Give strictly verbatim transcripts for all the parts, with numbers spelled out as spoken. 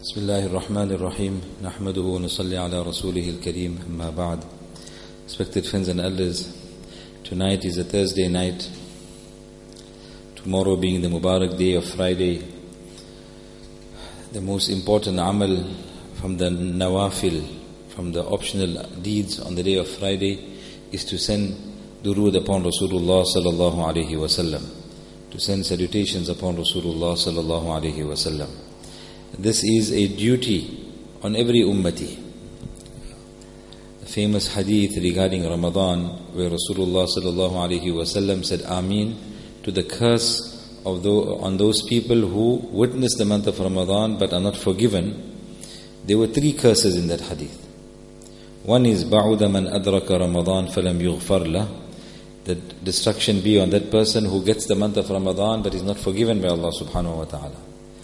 بسم الله الرحمن الرحيم نحمده ونصلي على رسوله الكريم أما بعد. Respected friends and elders, tonight is a Thursday night, tomorrow being the Mubarak day of Friday. The most important amal from the nawafil, from the optional deeds on the day of Friday, is to send durood upon Rasulullah sallallahu alaihi wasallam, to send salutations upon Rasulullah sallallahu alaihi wasallam. This is a duty on every ummati. The famous hadith regarding Ramadan, where Rasulullah sallallahu alaihi wasallam said Ameen to the curse of those, on those people who witness the month of Ramadan but are not forgiven. There were three curses in that hadith. One is بَعُدَ مَنْ أَدْرَكَ رَمَضَانَ فَلَمْ يُغْفَرْ لَهُ, that destruction be on that person who gets the month of Ramadan but is not forgiven by Allah subhanahu wa ta'ala.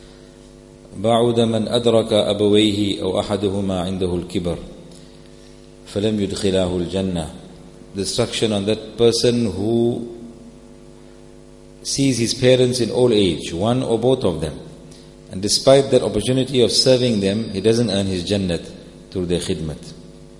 بَعُدَ مَنْ أَدْرَكَ أَبَوَيْهِ أَوْ أَحَدُهُمَا عِنْدَهُ الْكِبَرِ فَلَمْ يُدْخِلَهُ الْجَنَّةِ, destruction on that person who sees his parents in old age, one or both of them, and despite that opportunity of serving them, he doesn't earn his Jannat through their khidmat.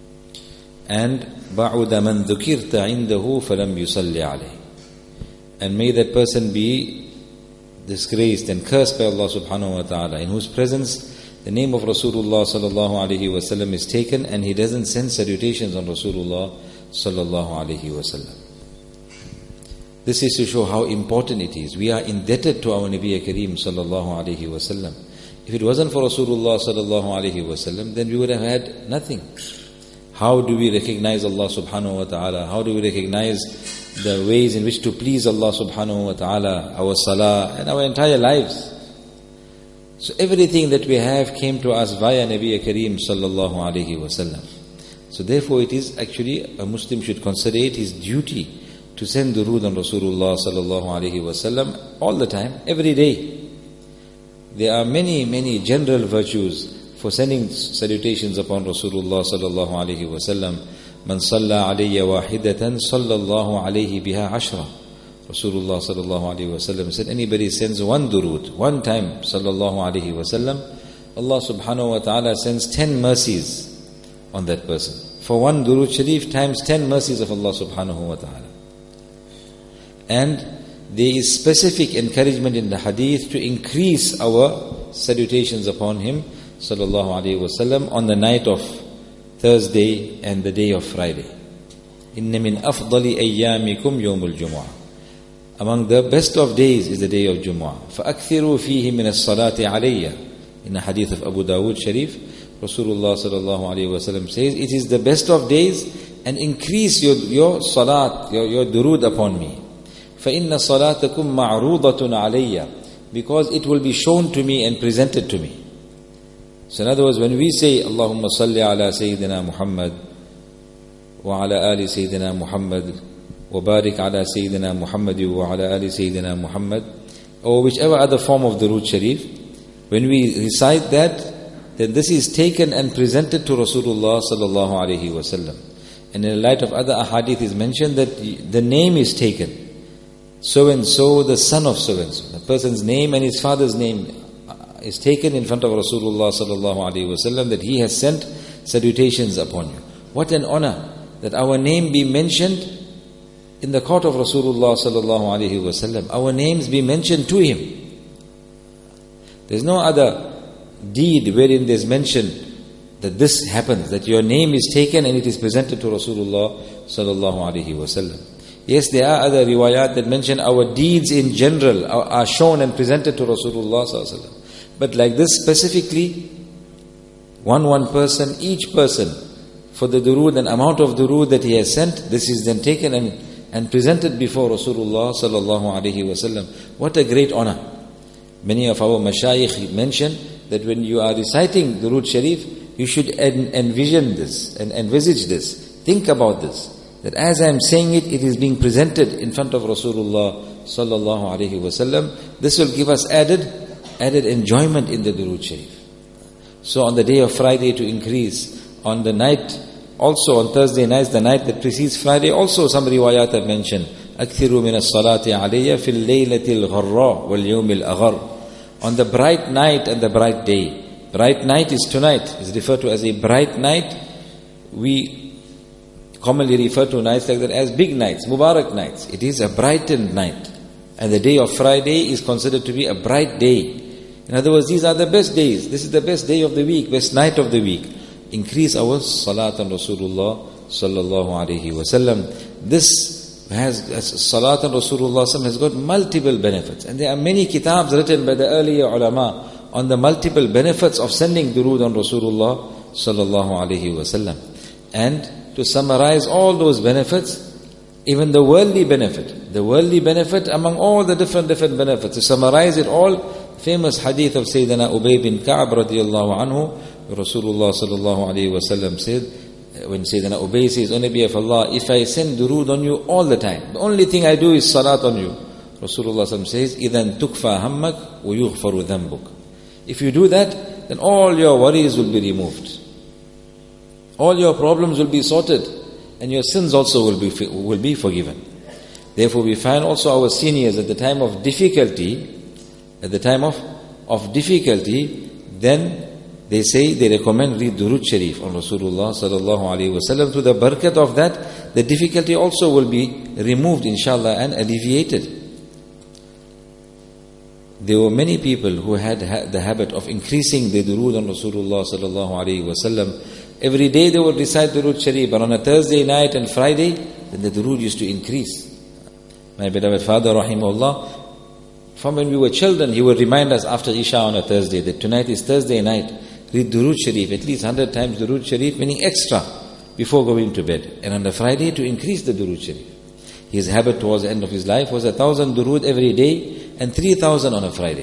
And بَعُدَ مَنْ ذُكِرْتَ عِنْدَهُ فَلَمْ يُصَلِّ عَلَيْهِ, and may that person be disgraced and cursed by Allah subhanahu wa ta'ala, in whose presence the name of Rasulullah sallallahu alaihi wasallam is taken and he doesn't send salutations on Rasulullah sallallahu alaihi wasallam. This is to show how important it is. We are indebted to our Nabi Kareem sallallahu alaihi wasallam. If it wasn't for Rasulullah sallallahu alaihi wasallam, then we would have had nothing. How do we recognize Allah subhanahu wa ta'ala? How do we recognize the ways in which to please Allah subhanahu wa ta'ala, our salah and our entire lives? So everything that we have came to us via Nabi Kareem sallallahu alaihi wasallam. So therefore it is actually, a Muslim should consider it his duty to send durood on Rasulullah sallallahu alaihi wasallam all the time, every day. There are many, many general virtues for sending salutations upon Rasulullah sallallahu alaihi wasallam. Man salla alayya wahidatan sallallahu alayhi biha ashra. Rasulullah sallallahu alaihi wasallam said, anybody sends one durood, one time sallallahu alaihi wasallam, Allah subhanahu wa ta'ala sends ten mercies on that person. For one durood sharif times ten mercies of Allah subhanahu wa ta'ala. And there is specific encouragement in the hadith to increase our salutations upon him sallallahu alaihi wasallam on the night of Thursday and the day of Friday. Inna min afdali ayyamikum yawmul jumu'ah. Among the best of days is the day of Jumu'ah. فَأَكْثِرُوا فِيهِ مِنَ الصَّلَاةِ عَلَيَّ. In the hadith of Abu Dawood Sharif, Rasulullah sallallahu alaihi wasallam says, it is the best of days, and increase your, your salat, your, your durood upon me. فَإِنَّ صَلَاتَكُمْ مَعْرُوضَةٌ عَلَيَّ, because it will be shown to me and presented to me. So in other words, when we say Allahumma salli ala Sayyidina Muhammad wa ala ali Sayyidina Muhammad wa barik ala Sayyidina Muhammad wa ala ali Sayyidina Muhammad, or whichever other form of durood sharif, when we recite that, then this is taken and presented to Rasulullah sallallahu alaihi wasallam. And in the light of other ahadith is mentioned that the name is taken, so and so, the son of so and so. The person's name and his father's name is taken in front of Rasulullah sallallahu alaihi wasallam, that he has sent salutations upon you. What an honor that our name be mentioned in the court of Rasulullah sallallahu alaihi wasallam. Our names be mentioned to him. There's no other deed wherein there's mentioned that this happens, that your name is taken and it is presented to Rasulullah sallallahu alaihi wasallam. Yes, there are other riwayat that mention our deeds in general are, are shown and presented to Rasulullah sallallahu alaihi wasallam. But like this specifically, one one person, each person, for the durood and amount of durood that he has sent, this is then taken and, and presented before Rasulullah sallallahu alaihi wasallam. What a great honor. Many of our mashayikh mention that when you are reciting durood sharif, you should en- envision this and envisage this. Think about this. That as I am saying it, it is being presented in front of Rasulullah sallallahu alaihi wasallam. This will give us added added enjoyment in the durood sharif. So on the day of Friday to increase, on the night, also on Thursday nights, the night that precedes Friday, also some riwayat have mentioned, أَكْثِرُوا مِنَ الصَّلَاةِ عَلَيَّ فِي اللَّيْلَةِ الْغَرَّةِ وَالْيَوْمِ الْأَغَرِّ. On the bright night and the bright day, Bright night is tonight. It's referred to as a bright night. We commonly refer to nights like that as big nights, Mubarak nights. It is a brightened night. And the day of Friday is considered to be a bright day. In other words, these are the best days. This is the best day of the week, best night of the week. Increase our salat on Rasulullah sallallahu alaihi wasallam. This has, as salat on Rasulullah has got multiple benefits. And there are many kitabs written by the earlier ulama on the multiple benefits of sending durood on Rasulullah sallallahu alaihi wasallam. And to summarize all those benefits, even the worldly benefit, the worldly benefit among all the different different benefits, to summarize it all, famous hadith of Sayyidina Ubay bin Ka'b radiallahu anhu, Rasulullah sallallahu alayhi wa sallam said, when Sayyidina Ubay says, O Nabi of Allah, if I send durood on you all the time, the only thing I do is salat on you. Rasulullah sallallahu says, إِذَنْ تُكْفَى هَمَّكْ وَيُغْفَرُ ذَنْبُكْ. If you do that, then all your worries will be removed. All your problems will be sorted, and your sins also will be will be forgiven. Therefore, we find also our seniors at the time of difficulty, at the time of, of difficulty, then they say, they recommend read Durood Sharif on Rasulullah sallallahu alaihi wasallam. To the barakat of that, the difficulty also will be removed, inshallah, and alleviated. There were many people who had the habit of increasing the durood on Rasulullah sallallahu alaihi wasallam. Every day they would recite Durood Sharif, but on a Thursday night and Friday, then the durood used to increase. My beloved father, rahimahullah, from when we were children, he would remind us after Isha on a Thursday that tonight is Thursday night. Read Durood Sharif, at least one hundred times Durood Sharif, meaning extra, before going to bed. And on the Friday, to increase the Durood Sharif. His habit towards the end of his life was a thousand durood every day and three thousand on a Friday.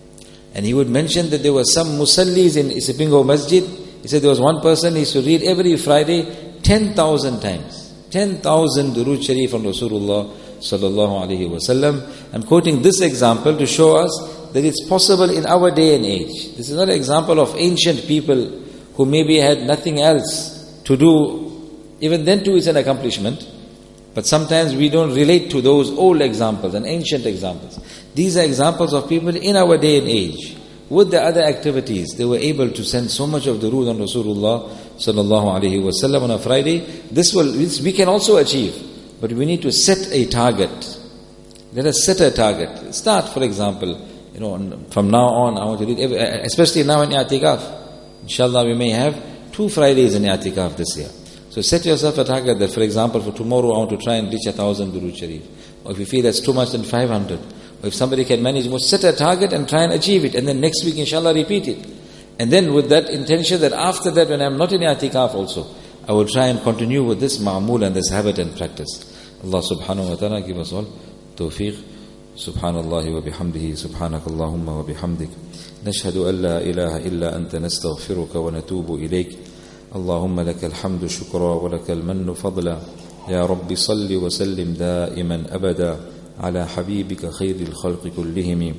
And he would mention that there were some musallis in Isipingo Masjid. He said there was one person, he used to read every Friday ten thousand times. ten thousand Durood Sharif on Rasulullah sallallahu alaihi wasallam. I'm quoting this example to show us that it's possible in our day and age. This is not an example of ancient people who maybe had nothing else to do. Even then too it's an accomplishment. But sometimes we don't relate to those old examples and ancient examples. These are examples of people in our day and age. With the other activities, they were able to send so much of durood on Rasulullah sallallahu alaihi wasallam on a Friday. This will, this we can also achieve. But we need to set a target. Let us set a target. Start, for example, you know, from now on, I want to read, every, especially now in I'tikaf. Inshallah, we may have two Fridays in I'tikaf this year. So set yourself a target that, for example, for tomorrow I want to try and reach a thousand Durood Sharif. Or if you feel that's too much, then five hundred. Or if somebody can manage more, set a target and try and achieve it. And then next week, inshallah, repeat it. And then with that intention that after that, when I'm not in I'tikaf also, I will try and continue with this ma'amul and this habit and practice. Allah subhanahu wa ta'ala give us all tawfiq. Subhanallah wa bihamdihi, subhanakallahumma wa bihamdik. Nashhadu an la ilaha illa anta nastaghfiruka wa natubu ilayk. اللهم لك الحمد شكرا ولك المن فضلا يا رب صل وسلم دائما أبدا على حبيبك خير الخلق كلهم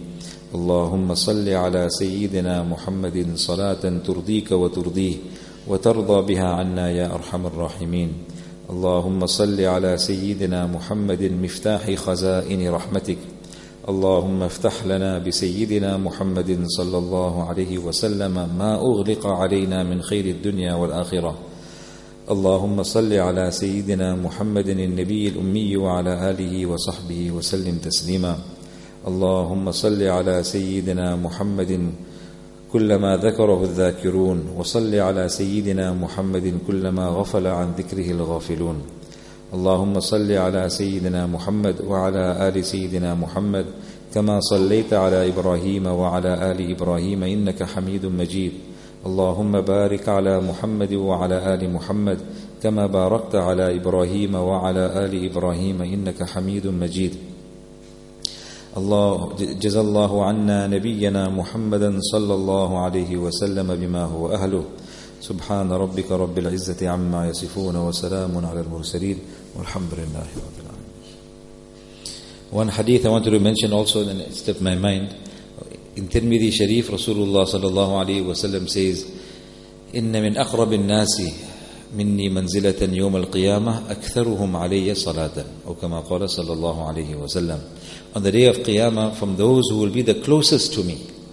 اللهم صل على سيدنا محمد صلاة ترضيك وترضيه وترضى بها عنا يا أرحم الراحمين اللهم صل على سيدنا محمد مفتاح خزائن رحمتك اللهم افتح لنا بسيدنا محمد صلى الله عليه وسلم ما أغلق علينا من خير الدنيا والآخرة اللهم صل على سيدنا محمد النبي الأمي وعلى آله وصحبه وسلم تسليما اللهم صل على سيدنا محمد كلما ذكره الذاكرون وصل على سيدنا محمد كلما غفل عن ذكره الغافلون اللهم صل على سيدنا محمد وعلى آل سيدنا محمد كما صليت على إبراهيم وعلى آل إبراهيم إنك حميد مجيد اللهم بارك على محمد وعلى آل محمد كما باركت على إبراهيم وعلى آل إبراهيم إنك حميد مجيد الله جزا الله عنا نبينا محمدا صلى الله عليه وسلم بما هو أهله سبحان ربك رب العزة عما يصفون وسلام على المرسلين والحمد لله رب العالمين. One hadith I wanted to mention also, and it slipped my mind. In Tirmidhi Sharif, Rasulullah sallallahu alayhi wa sallam says, إن من أقرب الناس مني منزلة يوم القيامة أكثرهم علي صلاة أو كما قال صلى الله عليه وسلم. On the day of Qiyamah, from those who will be the closest to me,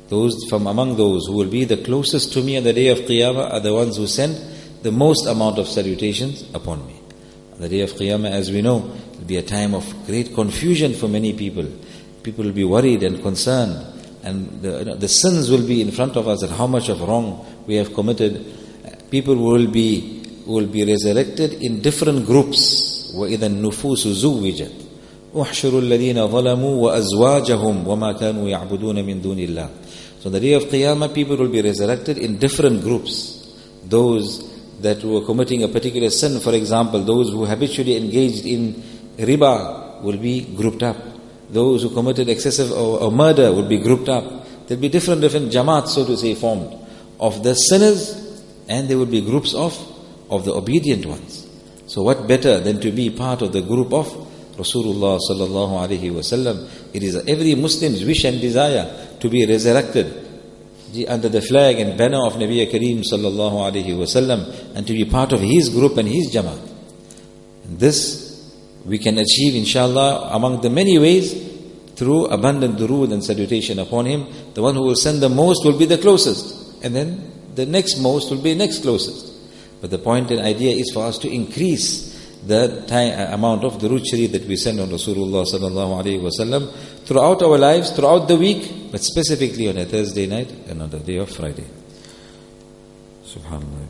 those from among those who will be the closest to me on the day of Qiyamah are the ones who send the most amount of salutations upon me. On the day of Qiyamah, as we know, it will be a time of great confusion for many people. People will be worried and concerned, and the, you know, the sins will be in front of us, and how much of wrong we have committed. People will be will be resurrected in different groups. وَإِذَا النُّفُوسُ زُوِّجَتْ احشروا الذين ظلموا وأزواجهم وما كانوا يعبدون من دون الله. So on the day of Qiyamah, people will be resurrected in different groups. Those that were committing a particular sin, for example, those who habitually engaged in riba will be grouped up. Those who committed excessive or, or murder will be grouped up. There will be different different jamaats, so to say, formed of the sinners, and there will be groups of of the obedient ones. So what better than to be part of the group of Rasulullah sallallahu alaihi wasallam? It is every Muslim's wish and desire to be resurrected under the flag and banner of Nabi Kareem sallallahu alaihi wasallam, and to be part of his group and his jamaat. And this we can achieve, inshallah, among the many ways, through abundant durood and salutation upon him. The one who will send the most will be the closest, and then the next most will be next closest. But the point and idea is for us to increase the time, amount of durood sharif that we send on Rasulullah sallallahu alaihi wasallam throughout our lives, throughout the week, but specifically on a Thursday night and on the day of Friday. Subhanallah.